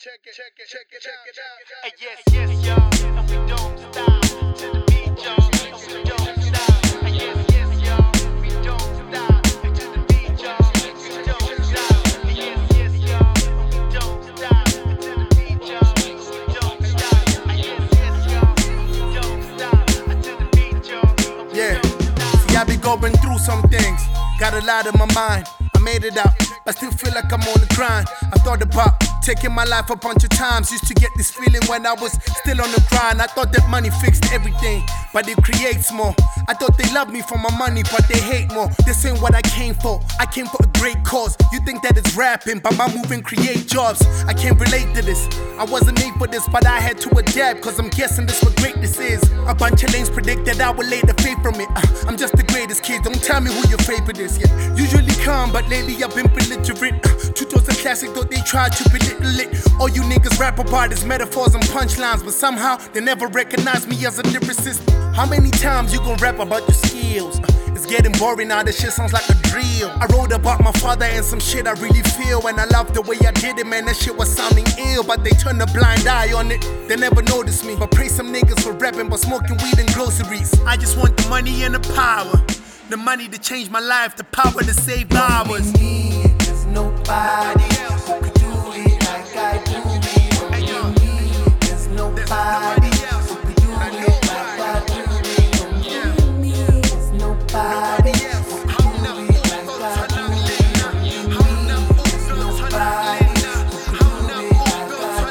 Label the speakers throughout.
Speaker 1: Hey, yes, y'all, and we don't stop to the beat, y'all, and we don't stop. Hey, yes, y'all, we don't stop to the beat, y'all, and we don't stop. Hey, yes, y'all, and we don't stop to the beat, y'all, and we don't stop. Hey, yes, y'all, we don't stop to the beat, y'all, and we don't stop.
Speaker 2: See, I be going through some things, got a lot in my mind. I made it out, but still feel like I'm on the grind. I thought about taking my life a bunch of times. Used to get this feeling when I was still on the grind. I thought that money fixed everything, but it creates more. I thought they loved me for my money, but they hate more. This ain't what I came for. I came for a great cause. You think that it's rapping, but my moving create jobs. I can't relate to this. I wasn't made for this, but I had to adapt, cause I'm guessing this what greatness is. A bunch of lanes predicted I would later fade from it. I'm just the greatest kid, don't tell me who your favorite is. Yeah, usually calm, but lately I've been belligerent. Tutos a classic, though they try to belittle it. All you niggas rap about is metaphors and punchlines, but somehow they never recognize me as a lyricist. How many times you gon' rap about your skills? It's getting boring now, this shit sounds like a drill. I wrote about my father and some shit I really feel, and I love the way I did it, man, that shit was sounding ill. But they turned a blind eye on it, they never noticed me. But praise some niggas for rapping, but smoking weed and groceries. I just want the money and the power, the money to change my life, the power to save hours.
Speaker 3: There's nobody else who could do it like I do it. On me, there's nobody else who could do it like I do it. On me, there's nobody else who could do it like I do it. On me, there's nobody who could do it like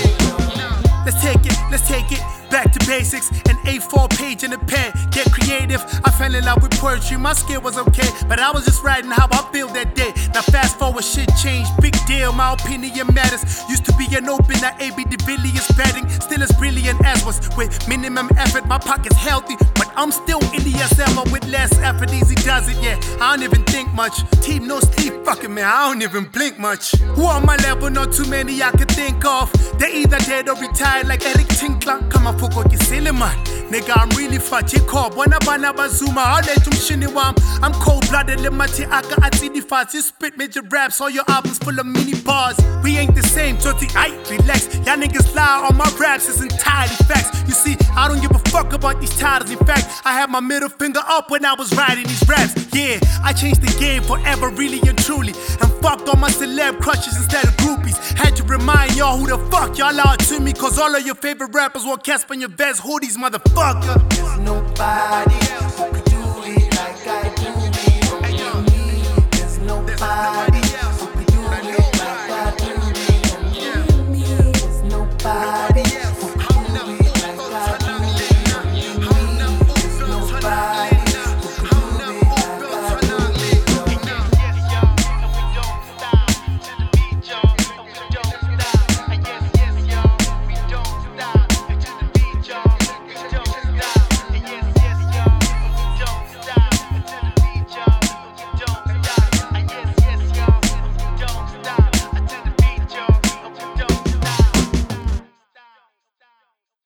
Speaker 3: I do it.
Speaker 2: Let's take it back to basics. An A4 page and a pen, get creative. I fell in love with poetry, my skill was okay, but I was just writing how I feel that day. Now fast forward, shit changed, big deal, my opinion matters. Used to be an opener, A.B. de Villiers batting, still as brilliant as was. With minimum effort, my pocket's healthy, but I'm still in the SMO with less effort, easy does it, yeah. I don't even think much, team no sleep, fucking man, I don't even blink much. Who on my level, not too many I could think of. They either dead or retired like Eric Tinkler. Kama fuko kisile man, nigga I'm really fat, Jacob, wana bana bazuma, I'll let you shini wam. I'm cold-blooded, limati aga atidi fast. You spit major raps, all your albums full of mini bars. We ain't the same, Toti, relax. Y'all niggas lie, all my raps is entirely facts. You see, I don't give a fuck about these titles. In fact, I had my middle finger up when I was writing these raps. Yeah, I changed the game forever, really and truly, and fucked all my celeb crushes instead of groupies. Had to remind y'all who the fuck y'all are to me, cause all of your favorite rappers wore Casper in your vest hoodies, motherfucker.
Speaker 3: There's nobody else